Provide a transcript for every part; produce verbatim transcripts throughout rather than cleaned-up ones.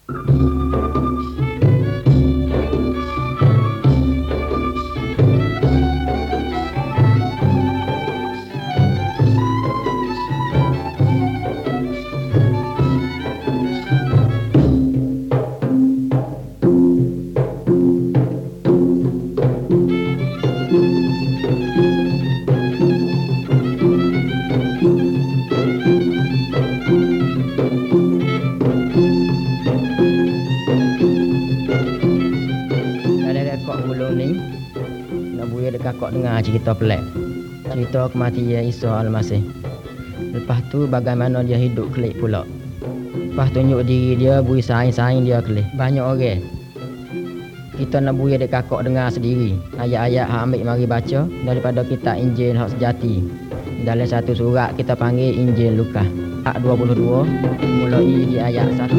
Kok dengar cerita pelik, cerita kematian Isa Al-Masih. Lepas tu bagaimana dia hidup kelik pula. Lepas tunjuk diri dia, bui saing-saing dia kelik. Banyak orang. Kita nak bui dek kakak dengar sendiri ayat-ayat hak ambil mari baca daripada kitab Injil hak sejati. Dalam satu surat kita panggil Injil Lukas hak dua puluh dua mulai di ayat satu.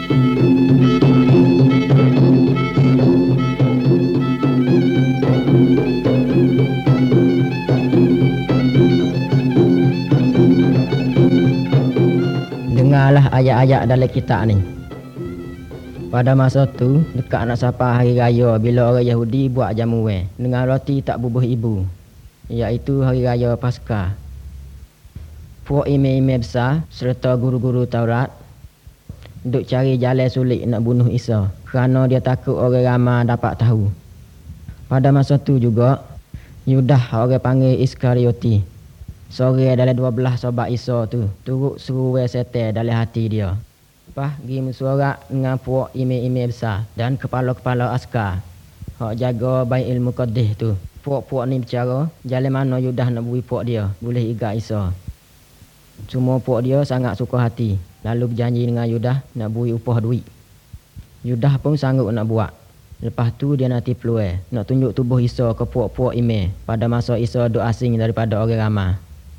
Dengarlah ayat-ayat dalam kitab ni. Pada masa tu, dekat nak sampai hari raya bila orang Yahudi buat jamuan dengan roti tak bubuh ibu, iaitu hari raya Paskah. Puak imam-imam besar serta guru-guru Taurat duk cari jalan sulit nak bunuh Isa kerana dia takut orang ramai dapat tahu. Pada masa tu juga, Yudah orang panggil Iskarioti, seorang dalam dua belas sahabat Isa tu, turut seruai setan dalam hati dia. Lepas pergi mesuarat dengan puak imam-imam besar dan kepala-kepala askar hak jaga Baitul Muqaddas tu. Puak-puak ni bercara jalan mana Yudah nak bui puak dia boleh igat Isa. Semua puak dia sangat suka hati, lalu berjanji dengan Yudah nak bui upah duit. Yudah pun sanggup nak buat. Lepas tu dia nanti peluang nak tunjuk tubuh Isa ke puak-puak imam pada masa Isa duk asing daripada orang ramai.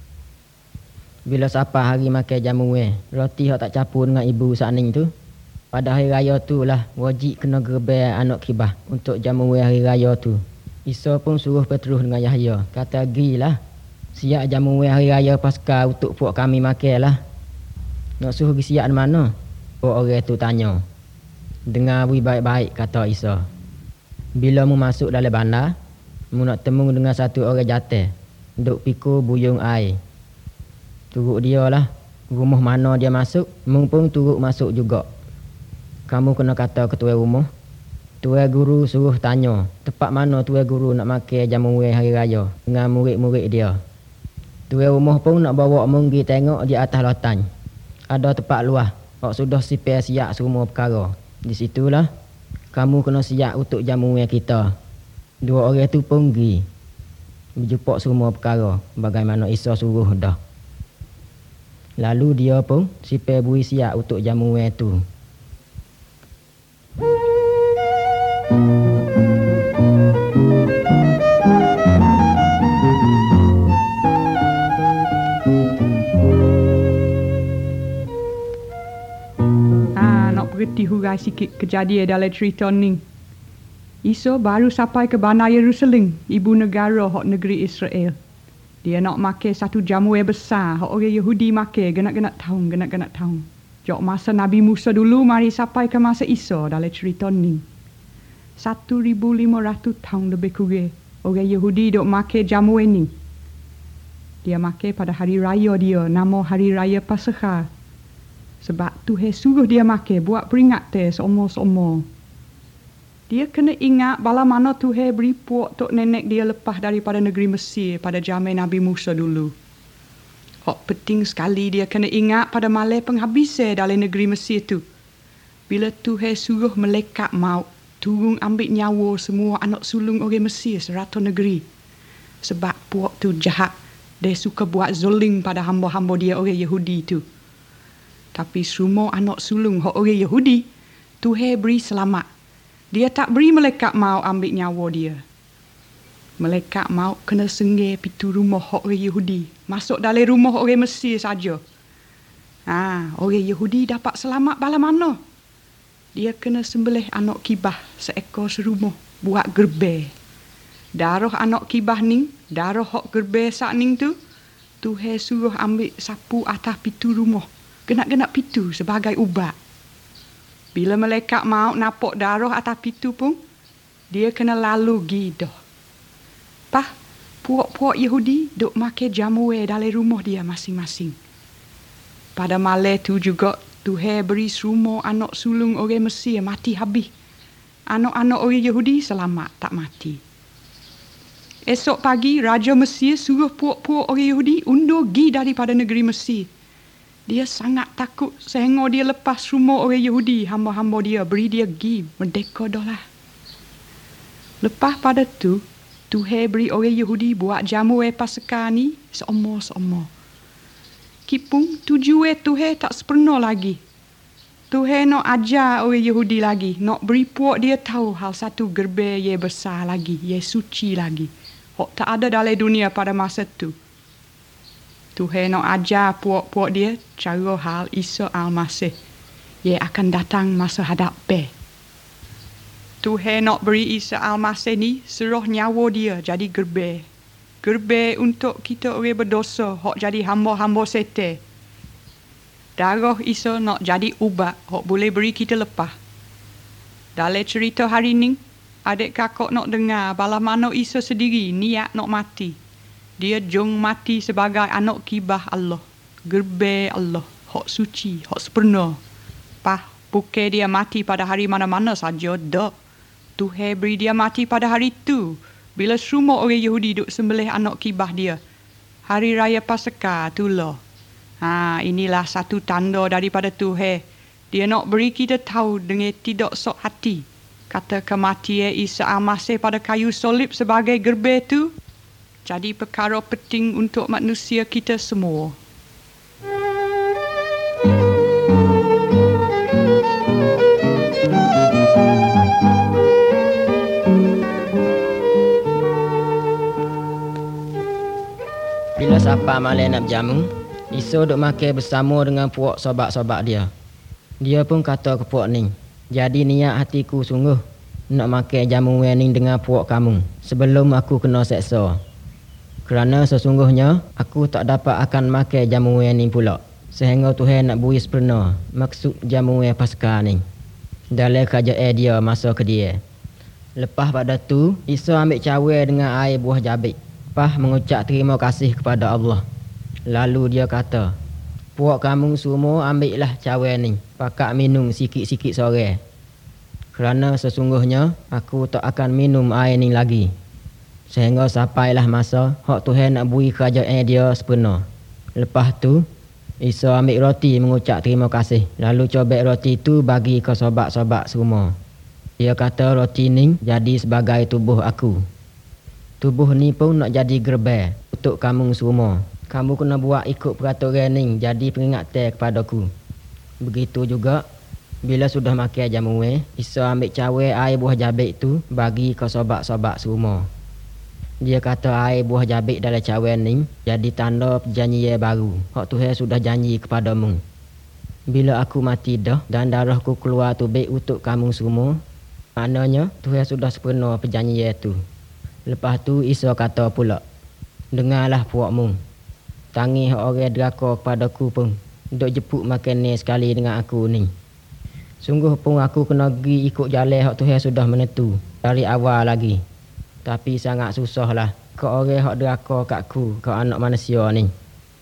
Bila sampai hari makan jamuan, roti hak tak campur dengan ibu sakning tu, pada hari raya tu lah wajib kena gerbel anak kibah untuk jamuan hari raya tu. Isa pun suruh Petrus dengan Yahya, kata gilah siap jamuan hari raya Paskah untuk puak kami makan lah. Nak suruh pergi siap di mana? Puak orang tu tanya. Dengar bui baik-baik, kata Isa. Bila mu masuk dalam bandar, mu nak temu dengan satu orang jatuh duk pikul buyung air. Turut dia lah, rumah mana dia masuk, mu pun turut masuk juga. Kamu kena kata ke tuan rumah, tuan guru suruh tanya, tempat mana tuan guru nak makan jamuan hari raya dengan murid-murid dia. Tuan rumah pun nak bawa mu pergi tengok di atas lautan. Ada tempat luas, hak sudah sipir siap semua perkara. Di situlah, kamu kena siap untuk jamuan kita. Dua orang tu pun pergi, berjumpa semua perkara, bagaimana Isa suruh dah. Lalu dia pun sipir bui siap untuk jamuan tu. Ah, nak berhenti hurai sikit kejadian dalam cerita ni. Isa baru sampai ke bandar Yerusalem, ibu negara hak negeri Israel. Dia nak makan satu jamuan besar hak orang Yahudi makan genak-genak tahun, genak-genak tahun. Jok masa Nabi Musa dulu mari sampai ke masa Isa dalam cerita ni. Satu ribu lima ratus tahun lebih kurang orang Yahudi dok makan jamuan ni. Dia makan pada hari raya dia, nama hari raya Paskah. Sebab Tuhan suruh dia makan buat peringatan seumur-seumur. Dia kena ingat bala mana Tuhan beri puak tok nenek dia lepas daripada negeri Mesir pada zaman Nabi Musa dulu. Hak penting sekali dia kena ingat pada malam penghabisan dalam negeri Mesir tu. Bila Tuhan suruh malaikat maut turun ambil nyawa semua anak sulung orang Mesir serata negeri. Sebab puak tu jahat, dia suka buat zolim pada hamba-hamba dia orang Yahudi tu. Tapi semua anak sulung hak orang Yahudi, Tuhan beri selamat. Dia tak beri malaikat maut ambil nyawa dia. Malaikat maut kena senggir pintu rumah orang Yahudi, masuk dalam rumah orang Mesir saja. Ah, orang Yahudi dapat selamat bala mana? Dia kena sembelih anak kibah seekor serumah buat gerbel. Darah anak kibah ning, darah hak gerbel sak ning tu, Tuhan suruh ambil sapu atas pintu rumah, genak-genak pintu sebagai ubat. Bila malaikat maut napok darah atas pintu pun, dia kena lalu gidah. Pah, puak-puak Yahudi duk makan jamu dalam rumah dia masing-masing. Pada malam tu juga, Tuhan beri semua anak sulung orang Mesir mati habis. Anak-anak orang Yahudi selamat tak mati. Esok pagi, Raja Mesir suruh puak-puak orang Yahudi undur gi daripada negeri Mesir. Dia sangat takut sehingga dia lepas semua orang Yahudi, hamba-hamba dia, beri dia gi merdeka dah lah. Lepas pada tu, Tuhan beri orang Yahudi buat jamu Paskah ni seomor-seomor. Kipung tujuan Tuhan tak sempurna lagi. Tuhan nak ajar orang Yahudi lagi, nak beri puak dia tahu hal satu gerbang ye besar lagi, ye suci lagi. Hok tak ada dalam dunia pada masa tu. Tuhan nak ajar puak-puak dia cara hal Isa Al-Masih. Ye akan datang masa hadapan. Tuhan nak beri Isa Al-Masih ni seroh nyawa dia jadi gerbang. Gerbang untuk kita orang berdosa, hok jadi hamba-hamba setan. Darah Isa nak jadi ubat, hok boleh beri kita lepas. Dalam cerita hari ni, adik kakak nak dengar bala mana Isa sendiri niat nak mati. Dia jong mati sebagai anak kibah Allah. Gerbang Allah, hok suci, hok sempurna. Pah, bukan dia mati pada hari mana-mana saja, dak. Tuhan beri dia mati pada hari tu. Bila semua orang Yahudi duk sembelih anak kibah dia. Hari Raya Paskah tu lah. Ha, inilah satu tanda daripada Tuhan. Dia nak beri kita tahu dengan tidak sok hati. Kata kematian Isa Al-Masih pada kayu solib sebagai gerbang tu jadi perkara penting untuk manusia kita semua. Bila siapa malam nak berjamu, Isa duk makan bersama dengan puak sobat-sobat dia. Dia pun kata ke puak ni, jadi niat hatiku sungguh nak makan jamu ni dengan puak kamu sebelum aku kena seksa. Kerana sesungguhnya aku tak dapat akan makan jamu ni pula. Sehingga Tuhan nak beri sempurna maksud jamu Paskah ni dalam kerajaan dia masa ke dia. Lepas pada tu, Isa ambil cawan dengan air buah jabik. Pah mengucap terima kasih kepada Allah. Lalu dia kata, puak kamu semua ambillah cawan ni, pakat minum sikit-sikit sore. Kerana sesungguhnya aku tak akan minum air ni lagi. Sehingga sampailah masa hak Tuhan nak beri kerajaan dia sempurna. Lepas tu, Isa ambil roti mengucap terima kasih. Lalu cobek roti tu bagi ke sobat-sobat semua. Dia kata roti ni jadi sebagai tubuh aku. Tubuh ni pun nak jadi gerbang untuk kamu semua. Kamu kena buat ikut peraturan ni jadi peringatan kepadaku. Begitu juga, bila sudah makan jamu, Isa ambil cawan air buah jabik tu bagi ke sobat-sobat semua. Dia kata air buah jabik dalam cawan ni jadi tanda perjanjian baru. Hak Tuhan sudah janji kepadamu. Bila aku mati dah dan darahku keluar tubik untuk kamu semua, maknanya Tuhan sudah sempurna perjanjian tu. Lepas tu Isa kata pula, dengarlah puakmu. Tangi hak orang deraka kepadaku pun duk jepuk makan ni sekali dengan aku ni. Sungguh pun aku kena pergi ikut jalan hak Tuhan sudah menentu dari awal lagi. Tapi sangat susahlah ke orang hak deraka kat aku, ke anak manusia ni.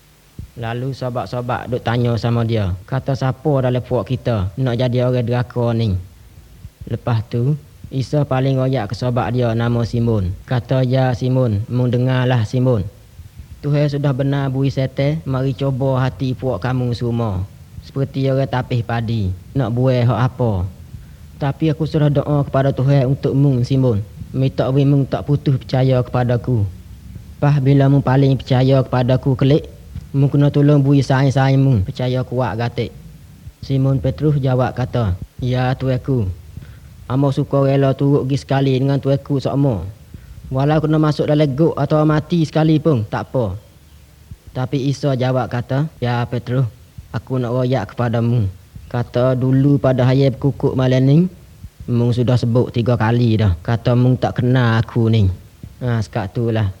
Lalu sahabat-sahabat duk tanya sama dia, kata siapa dalam puak kita nak jadi orang deraka ni. Lepas tu Isa paling royak ke sahabat dia nama Simon. Kata, ya Simon, mung dengarlah Simon. Tuhan sudah benar bui setan mari coba hati puak kamu semua. Seperti orang tapih padi, nak buai hak apa. Tapi aku sudah doa kepada Tuhan untuk mung Simon. Minta we mung tak putus percaya kepadaku. Pah bila mung paling percaya kepadaku kelik, mung kena tolong bui sain-sain mung percaya kuat gatik. Simon Petrus jawab kata, ya tuanku. Amo suka rela turut pergi sekali dengan tuanku sokmo. Walau kena masuk dalam gok atau mati sekali pun tak apa. Tapi Isa jawab kata, ya Petrus, aku nak royak kepadamu. Kata dulu pada hari berkukuk malam ni, mung sudah sebut tiga kali dah. Kata mung tak kenal aku ni. Ha, sekat tu lah.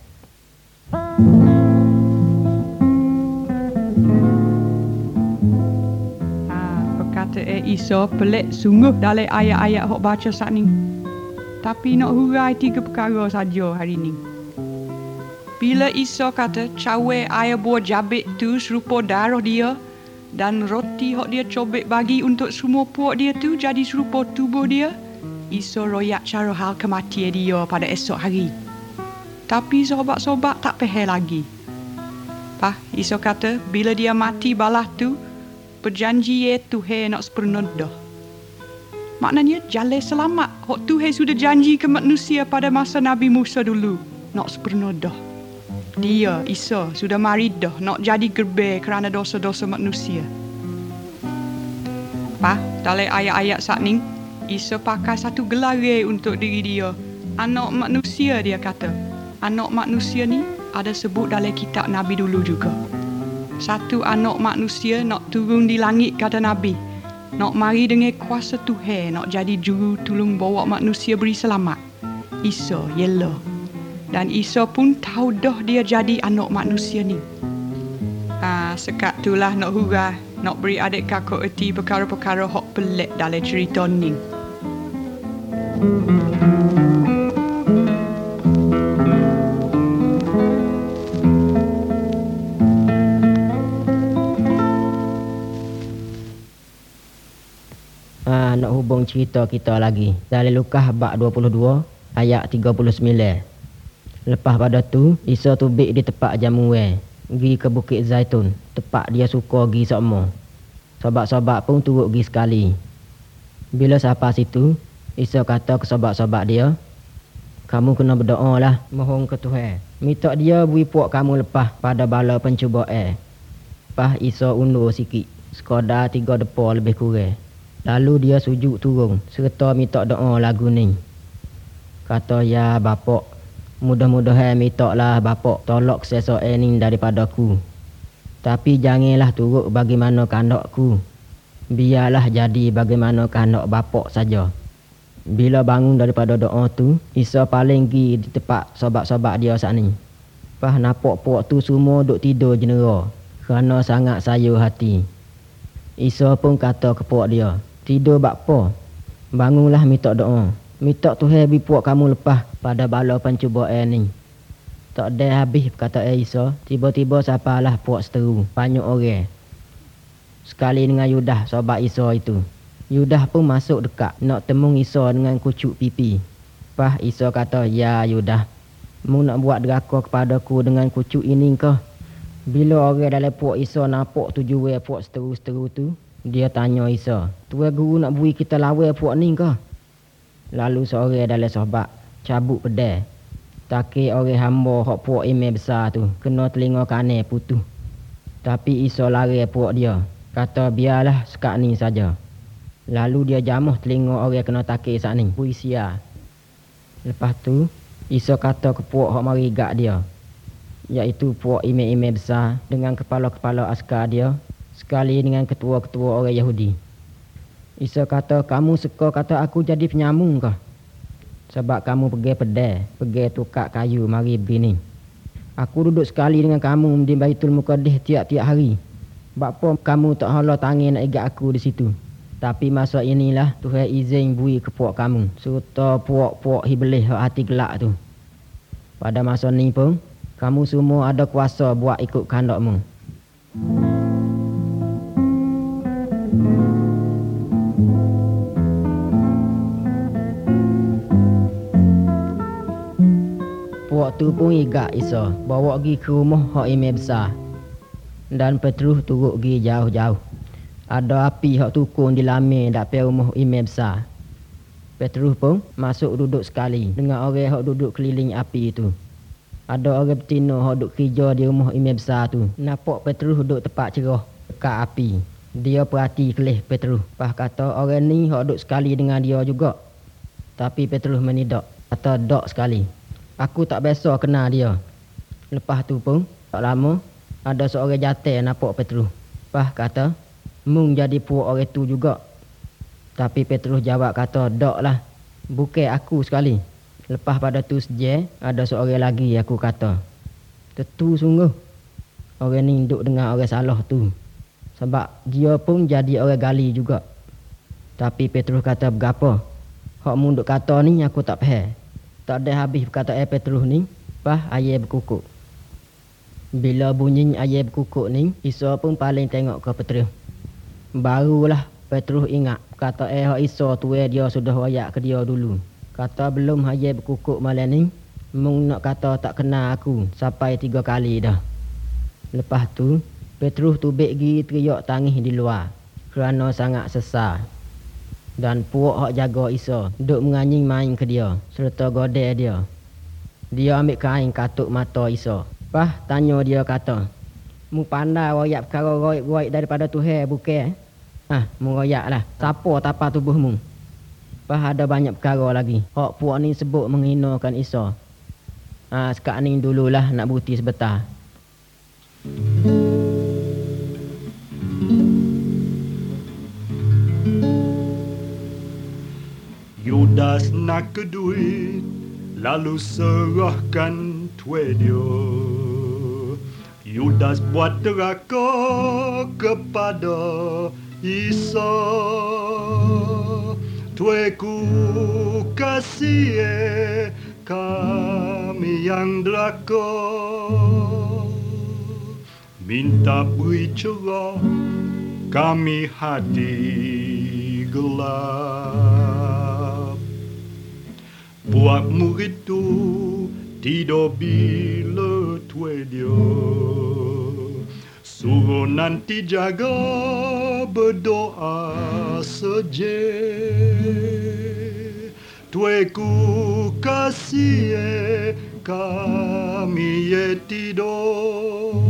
Iso pelik sungguh dalam ayat-ayat hok baca saat ni. Tapi nak hurai tiga perkara saja hari ni. Bila Isa kata cawe air buah jabit tu serupa darah dia dan roti hok dia cobek bagi untuk semua puak dia tu jadi serupa tubuh dia, Isa royak cara hal kematian dia pada esok hari. Tapi sobat-sobat tak faham lagi. Pah, Isa kata bila dia mati balah tu, berjanji ye Tuhan nak sempurna dah. Maknanya jalan selamat hok Tuhan sudah janji ke manusia pada masa Nabi Musa dulu nak sempurna dah. Dia, Isa, sudah mari dah nak jadi gerbe kerana dosa-dosa manusia. Pah, dalam ayat-ayat saat ni, Isa pakai satu gelar untuk diri dia. Anak manusia dia kata. Anak manusia ni ada sebut dalam kitab Nabi dulu juga. Satu anak manusia nak turun di langit kata Nabi. Nak mari dengan kuasa Tuhan nak jadi juru tolong bawa manusia beri selamat. Isa, yelah. Dan Isa pun tahu dah dia jadi anak manusia ni. Ah, sekat itulah nak hurai, nak beri adik kakak erti perkara-perkara hok pelik dalam cerita ni. Ah, nak hubung cerita kita lagi. Dari Lukas bab dua puluh dua ayat tiga puluh sembilan. Lepas pada tu, Isa tubik di tempat jamuan, pergi ke Bukit Zaitun, tempat dia suka pergi semua. Sobat-sobat pun turut pergi sekali. Bila sampai situ, Isa kata ke sobat-sobat dia, kamu kena berdoa lah, mohon ke Tuhan. Minta dia beri puak kamu lepas pada bala pencubaan. Lepas Isa undur sikit, sekadar tiga depa lebih kurang. Lalu dia sujud turun, serta minta doa lagu ni. Kata, ya Bapak, mudah-mudahan mintaklah Bapak tolak sesuatu ni daripadaku. Tapi janganlah turut bagaimana kehendakku. Biarlah jadi bagaimana kehendak Bapak saja. Bila bangun daripada doa tu, Isa paling pergi di tempat sobat-sobat dia saat ni. Lepas nampak puak tu semua duk tidur jenera kerana sangat sayur hati. Isa pun kata ke puak dia, tidur bak apa? Bangunlah minta doa. Minta Tuhan beri puak kamu lepas pada bala pencubaan ni. Tak ada habis kata Isa, tiba-tiba sapalah puak seteru, banyak orang. Sekali dengan Yudah, sobat Isa itu. Yudah pun masuk dekat, nak temung Isa dengan kucuk pipi. Lepas Isa kata, ya Yudah, mu nak buat deraka kepadaku dengan kucuk ini ke? Bila orang dalam puak Isa nampak tujuan puak seteru-seteru tu, dia tanya Isa, Tuan Guru nak beri kita lawan puak ni ke? Lalu seorang dalam sahabat cabut pedang. Takik orang hamba hak puak imam besar tu kena telinga kanan putus. Tapi Isa lari puak dia. Kata biarlah sekat ni saja. Lalu dia jamuh telinga orang kena takik saat ni. Puisia. Lepas tu Isa kata ke puak hak mari gak dia, iaitu puak imam-imam besar dengan kepala-kepala askar dia, sekali dengan ketua-ketua orang Yahudi. Isa kata, kamu suka kata aku jadi penyambung kah? Sebab kamu pergi pedai, pergi tukar kayu, mari begini. Aku duduk sekali dengan kamu di Baitul Muqaddis tiap-tiap hari. Bapa kamu tak hala tangan nak igat aku di situ. Tapi masa inilah Tuhan izin bui ke puak kamu, serta puak-puak iblis hati gelak tu. Pada masa ni pun, kamu semua ada kuasa buat ikut kehendakmu. Waktu pun igat Isa, bawa pergi ke rumah hak imam besar. Dan Petrus turut pergi jauh-jauh. Ada api hak tukun di lamir depan rumah imam besar. Petrus pun masuk duduk sekali dengan orang hak duduk keliling api itu. Ada orang betina hak duduk kerja di rumah imam besar tu. Nampak Petrus duduk tempat cerah dekat api. Dia perhati kelih Petrus. Lepas kata orang ni hak duduk sekali dengan dia juga. Tapi Petrus menidak. Kata dak sekali. Aku tak biasa kenal dia. Lepas tu pun, tak lama, ada seorang jantan nampak Petrus. Lepas kata, mung jadi puak orang tu juga. Tapi Petrus jawab kata, dak lah, bukan aku sekali. Lepas pada tu saja, ada seorang lagi aku kata, tentu sungguh, orang ni duduk dengan orang salah tu. Sebab dia pun jadi orang gali juga. Tapi Petrus kata berapa? Hak munduk kata ni aku tak faham. Tak ada habis perkataan Petrus ni, pas air berkukuk. Bila bunyi air berkukuk ni, Isa pun paling tengok ke Petrus. Barulah Petrus ingat kata eh hak Isa tu eh dia sudah royak ke dia dulu. Kata belum air berkukuk malam ni, mung nak kata tak kenal aku sampai tiga kali dah. Lepas tu, Petrus tu bek gi teriak tangis di luar kerana sangat sesal. Dan puak hak jaga Isa duk menganying main ke dia serta godel dia. Dia ambil kain katuk mata Isa. Pah tanya dia kata, mu pandai royak perkara royak-royak daripada Tuhan bukan? Ah, mu royak lah. Siapa tapa tubuhmu? Pah ada banyak perkara lagi. Hak puak ni sebut menghinakan Isa. Ah, sekarang ni dululah nak bukti sebentar. Yudas nak ke duit, lalu serahkan tuai dia. Yudas buat deraka kepada Isa. Tuaiku kasih kami yang deraka, minta beri cerah kami hati gelap. Buat murid tu tidur bila tuai dia, suruh nanti jaga berdoa saja. Tuaiku kasih kami ye tidur,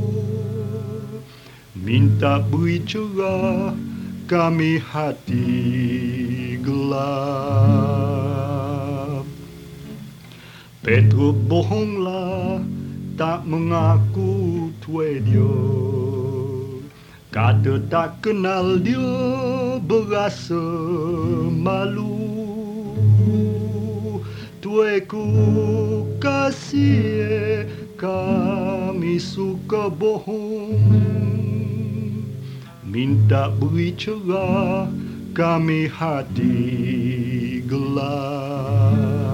minta beri cerah kami hati gelap. Petrus bohonglah, tak mengaku tuai dia. Kata tak kenal dia, berasa malu. Tuaiku kasih kami suka bohong, minta beri cerah kami hati gelap.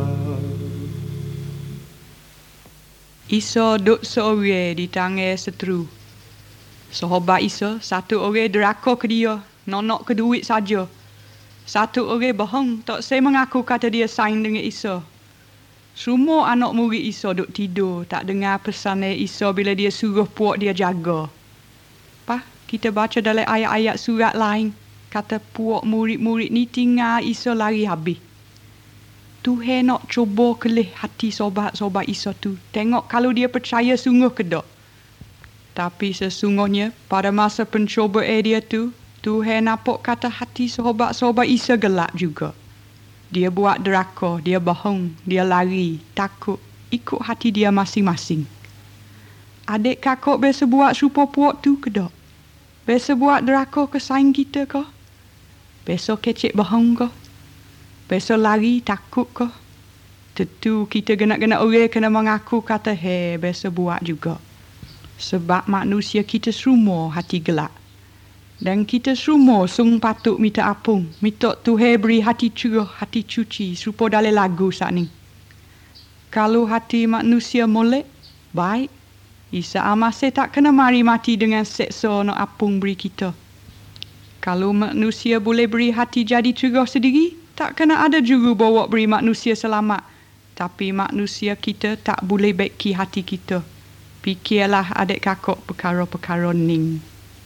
Isa duduk seorang di tangan seteru. Sahabat Isa, satu orang deraka ke dia, nonok ke duit saja. Satu orang bohong, tak saya mengaku kata dia saing dengan Isa. Semua anak murid Isa duduk tidur, tak dengar pesan Isa bila dia suruh puak dia jaga. Pah, kita baca dalam ayat-ayat surat lain, kata puak murid-murid ni tinggal Isa lari habis. Tuhan nak cuba kelih hati sobat-sobat Isa tu. Tengok kalau dia percaya sungguh ke tak. Tapi sesungguhnya pada masa pencobaan dia tu, Tuhan nampak kata hati sobat-sobat Isa gelap juga. Dia buat deraka, dia bohong, dia lari, takut, ikut hati dia masing-masing. Adik kakak biasa buat serupa puak tu ke tak? Biasa buat deraka ke saing kita ke? Biasa kecek bohong ke? Biasa lari, takut ke? Tentu kita genak-genak orang kena mengaku kata he, biasa buat juga. Sebab manusia kita semua hati gelap. Dan kita semua sung patut minta apung, minta Tuhan beri hati cerah, hati cuci, serupa dalam lagu saat ni. Kalau hati manusia molek, baik. Isa Al-Masih tak kena mari mati dengan seksa nak apung beri kita. Kalau manusia boleh beri hati jadi cerah sendiri, tak kena ada juru bawa beri manusia selamat. Tapi manusia kita tak boleh baiki hati kita. Fikirlah adik kakak perkara-perkara ni.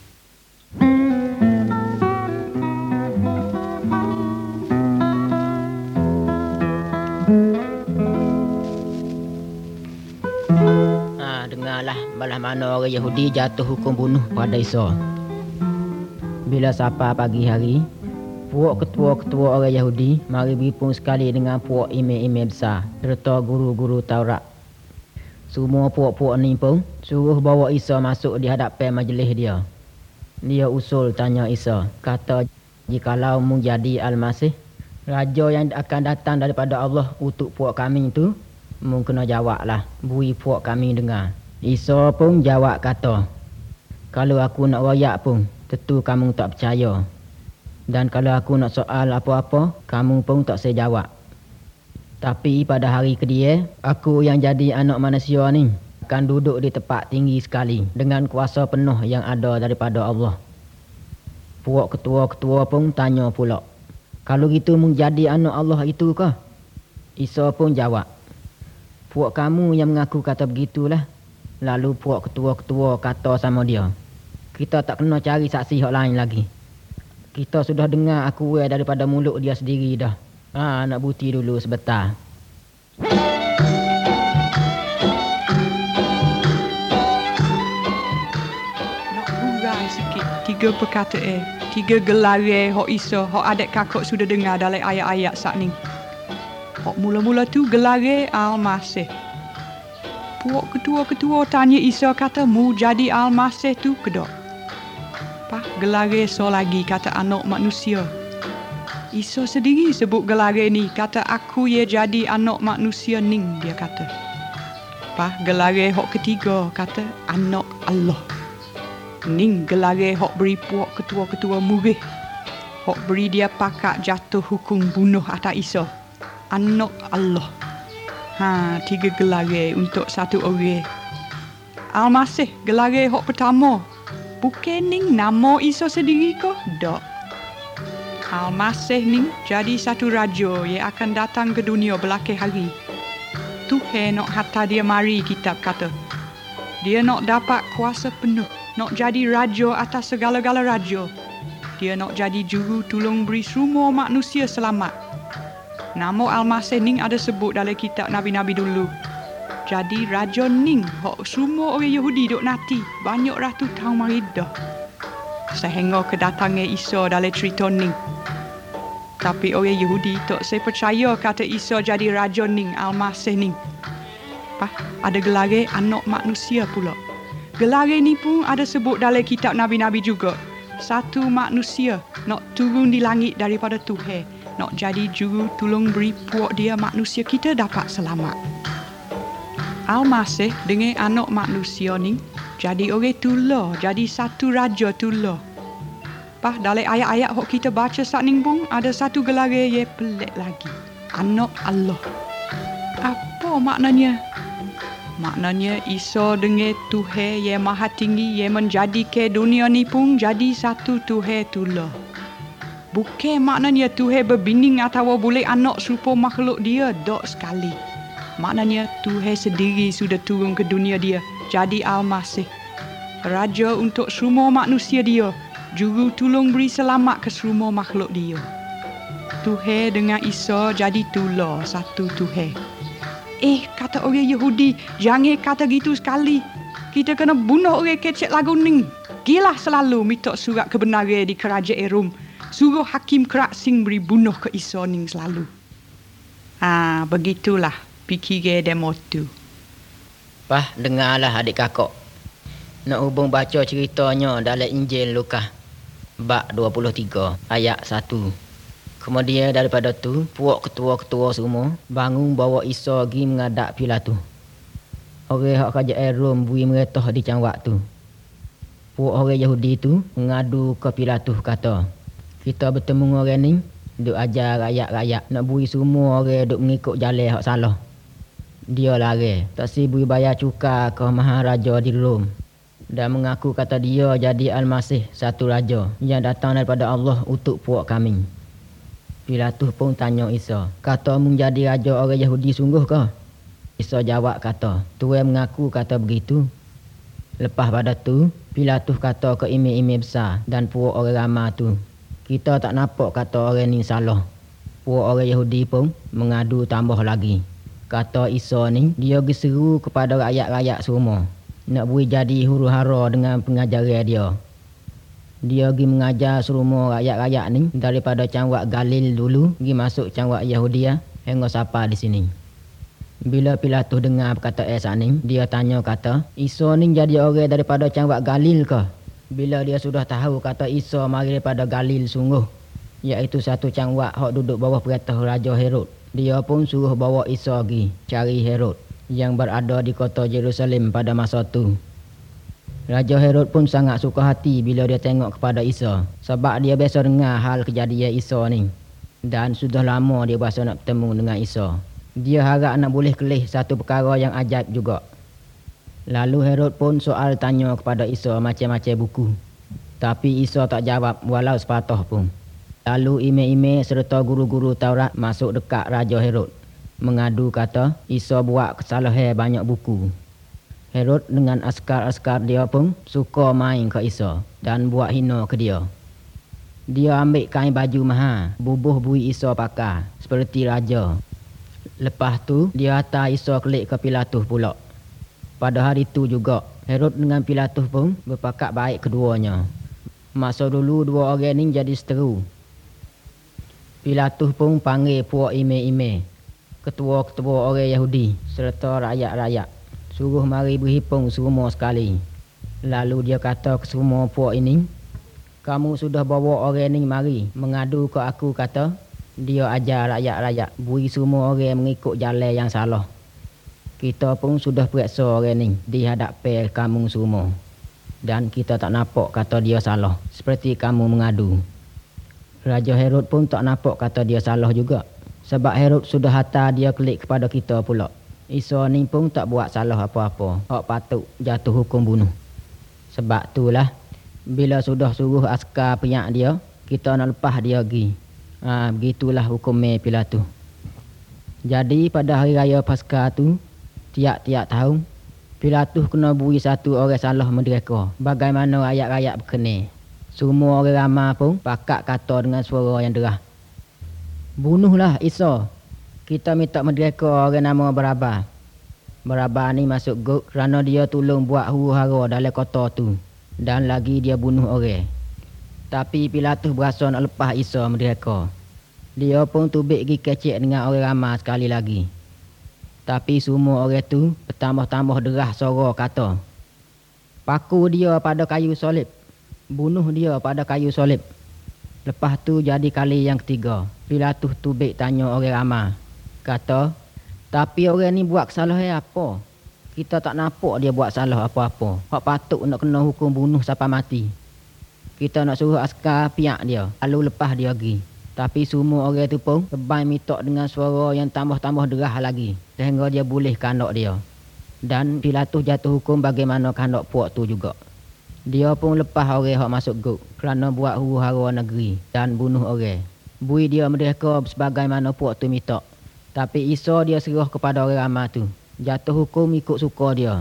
Ha, dengarlah balah mana orang Yahudi jatuh hukum bunuh pada Isa. Bila sampai pagi hari, puak ketua-ketua orang Yahudi mari berhimpun sekali dengan puak imam-imam besar serta guru-guru Taurat. Semua puak-puak ni pun suruh bawa Isa masuk di hadapan majlis dia. Dia usul tanya Isa, kata jikalau mu jadi Al-Masih, raja yang akan datang daripada Allah untuk puak kami tu, mu kena jawablah, beri puak kami dengar. Isa pun jawab kata, kalau aku nak royak pun, tentu kamu tak percaya. Dan kalau aku nak soal apa-apa, kamu pun tak saya jawab. Tapi pada hari kedua, aku yang jadi anak manusia ni akan duduk di tempat tinggi sekali dengan kuasa penuh yang ada daripada Allah. Puak ketua-ketua pun tanya pula, kalau gitu mu jadi anak Allah itu kah? Isa pun jawab, puak kamu yang mengaku kata begitulah. Lalu puak ketua-ketua kata sama dia, kita tak kena cari saksi hak lain lagi. Kita sudah dengar aku daripada mulut dia sendiri dah. Ha, nak bukti dulu sebentar. Nak hurai sikit tiga perkataan, tiga gelaran hok Isa, hok adik kakak sudah dengar dalam ayat-ayat saat ni. Hok mula-mula tu gelaran Al-Masih. Puak ketua-ketua tanya Isa kata, mu jadi Al-Masih tu ke tak? Pak gelaran so lagi kata anak manusia. Isa sendiri sebut gelaran ni, kata aku ye jadi anak manusia ning, dia kata. Pak gelaran hok ketiga kata anak Allah. Ning gelaran hok beri puak ketua-ketua murih. Hok beri dia pakat jatuh hukum bunuh atas Isa. Anak Allah. Ha, tiga gelaran untuk satu orang. Al-Masih gelaran hok pertama. Bukan ning nama Isa sendiri ke? Tak. Al-Masih ni jadi satu raja yang akan datang ke dunia belakang hari. Tuhan nak hantar dia mari, kitab kata. Dia nak dapat kuasa penuh, nak jadi raja atas segala-gala raja. Dia nak jadi juru tolong beri semua manusia selamat. Nama Al-Masih ni ada sebut dalam kitab Nabi-Nabi dulu. Jadi raja ning hok semua orang Yahudi duk nanti banyak ratus tahun mari dah. Sehingga kedatangan Isa dalam cerita ning. Tapi orang Yahudi tak saya percaya kata Isa jadi raja ning, Al-Masih ning. Pak, ada gelaran anak manusia pula. Gelaran ni pun ada sebut dalam kitab Nabi-Nabi juga. Satu manusia nak turun di langit daripada Tuhan, nak jadi juru tolong beri puak dia manusia kita dapat selamat. Al-Masih dengan anak manusia ni jadi orang tula, jadi satu raja tula. Pah, dalam ayat-ayat yang kita baca saat ni pun ada satu gelaran yang pelik lagi. Anak Allah. Apa maknanya? Maknanya Isa dengan Tuhan yang maha tinggi yang menjadikan dunia ni pun jadi satu Tuhan tula. Bukan maknanya Tuhan berbinding atau boleh anak serupa makhluk dia, tak sekali. Maknanya Tuhan sendiri sudah turun ke dunia dia, jadi Al-Masih. Raja untuk semua manusia dia, juru tolong beri selamat ke semua makhluk dia. Tuhan dengan Isa jadi tula satu Tuhan. Eh, kata orang Yahudi, jangan kata gitu sekali. Kita kena bunuh orang kecek lagu ni. Gilah selalu minta surat kebenaran di kerajaan Rom. Suruh hakim Kraksing beri bunuh ke Isa ni selalu. Ah, begitulah fikiran demo tu. Pah, dengarlah adik kakak. Nak hubung baca ceritanya dalam Injil Lukas bab dua puluh tiga ayat satu. Kemudian daripada tu, puak ketua-ketua semua bangun bawa Isa pergi menghadap Pilatus. Orang hak kerajaan Rom bui meretah di cangwak tu. Puak orang Yahudi tu mengadu ke Pilatus kata, kita bertemu orang ni duk ajar rakyat-rakyat nak bui semua orang duk mengikut jalan hak salah. Dia lari, tak si bui bayar cukai ke maharaja di Rom. Dan mengaku kata dia jadi Al-Masih, satu raja yang datang daripada Allah untuk puak kami. Pilatus pun tanya Isa, kata mu jadi raja orang Yahudi sungguh ke? Isa jawab kata, Tuhan mengaku kata begitu. Lepas pada tu, Pilatus kata ke imam-imam besar dan puak orang ramai tu, kita tak nampak kata orang ni salah. Puak orang Yahudi pun mengadu tambah lagi. Kata Isa ni, dia diseru kepada rakyat-rakyat semua. Nak bui jadi huru-hara dengan pengajaran dia. Dia pergi mengajar semua rakyat-rakyat ni daripada cangwak Galil dulu pergi masuk cangwak Yahudia hingga sampai di sini. Bila Pilatus dengar perkataan saat ni, dia tanya kata, Isa ni jadi orang daripada cangwak Galil ke? Bila dia sudah tahu kata Isa mari daripada Galil sungguh, iaitu satu cangwak hak duduk bawah perintah Raja Herod, dia pun suruh bawa Isa pergi cari Herod yang berada di kota Jerusalem pada masa tu. Raja Herod pun sangat suka hati bila dia tengok kepada Isa, sebab dia biasa dengar hal kejadian Isa ni. Dan sudah lama dia berasa nak bertemu dengan Isa. Dia harap nak boleh kelih satu perkara yang ajaib juga. Lalu Herod pun soal tanya kepada Isa macam-macam buku. Tapi Isa tak jawab walau sepatah pun. Lalu imam-imam serta guru-guru Taurat masuk dekat Raja Herod, mengadu kata Isa buat kesalahan banyak buku. Herod dengan askar-askar dia pun suka main ke Isa dan buat hina ke dia. Dia ambil kain baju mahal, bubuh bui Isa pakai seperti raja. Lepas tu dia hantar Isa kelik ke Pilatus pula. Pada hari tu juga Herod dengan Pilatus pun berpakat baik keduanya. Masa dulu dua orang ni jadi seteru. Pilatus pun panggil puak imam-imam, ketua-ketua orang Yahudi serta rakyat-rakyat, suruh mari berhimpun semua sekali. Lalu dia kata ke semua puak ini, kamu sudah bawa orang ni mari mengadu ke aku, kata dia ajar rakyat-rakyat bui semua orang mengikut jalan yang salah. Kita pun sudah periksa orang ni di hadapan kamu semua, dan kita tak nampak kata dia salah seperti kamu mengadu. Raja Herod pun tak nampak kata dia salah juga, sebab Herod sudah hantar dia kelik kepada kita pula. Isa ni pun tak buat salah apa-apa hak patut jatuh hukum bunuh. Sebab itulah bila sudah suruh askar piak dia, kita nak lepas dia pergi. Ha, begitulah hukumnya Pilatus. Jadi pada hari raya Paskah tu, tiap-tiap tahun Pilatus kena bui satu orang salah mendereka, bagaimana ayat-ayat berkenal. Semua orang ramai pun pakat kata dengan suara yang deras, bunuhlah Isa. Kita minta mendereka orang nama Barabas. Barabas ni masuk gok kerana dia tolong buat huru-hara dalam kota tu, dan lagi dia bunuh orang. Tapi Pilatus berasa nak lepas Isa mendereka. Dia pun tubik pergi kecek dengan orang ramai sekali lagi. Tapi semua orang tu bertambah-tambah deras suara kata, paku dia pada kayu solib, bunuh dia pada kayu solib. Lepas tu jadi kali yang ketiga, Pilatus tubik tanya orang ramai, kata, tapi orang ni buat kesalahan apa? Kita tak nampak dia buat salah apa-apa hak patut nak kena hukum bunuh sampai mati. Kita nak suruh askar piak dia, lalu lepas dia pergi. Tapi semua orang tu pun keban minta dengan suara yang tambah-tambah deras lagi, sehingga dia boleh kandak dia. Dan Pilatus jatuh hukum bagaimana kandak puak tu juga. Dia pun lepas orang hak masuk gok kerana buat huru-hara negeri dan bunuh orang. Bui dia merdeka sebagaimana puak tu minta. Tapi Isa dia serah kepada orang ramai tu, jatuh hukum ikut suka dia.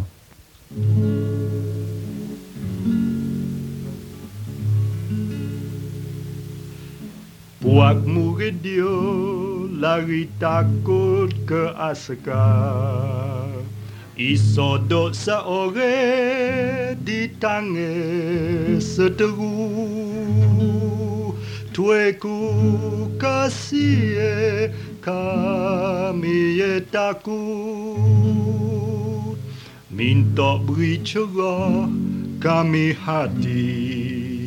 Puak murid dia lari takut ke askar. Isa dok seorang di tangan seteru. Tueku kasih kami ye takut. Minta beri cerah kami hati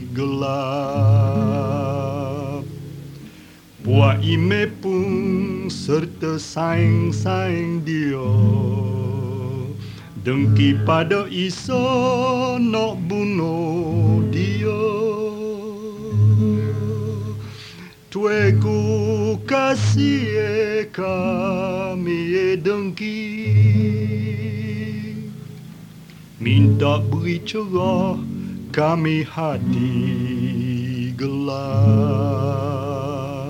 gelap. Puak ime pun serta saing-saing dia, dengki pada Isa nak bunuh dia. Tueku kasih kami dengki, minta beri cerah kami hati gelap.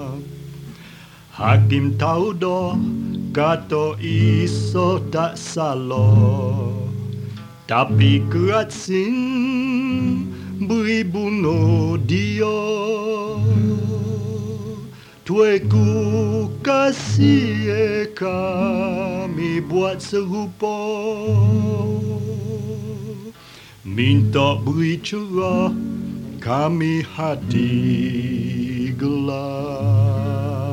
Hakim tahu dah kata Isa tak salah, tapi kerat sin beri bunuh dia. Tueku kasih kami buat serupa, minta beri cerah kami hati gelap.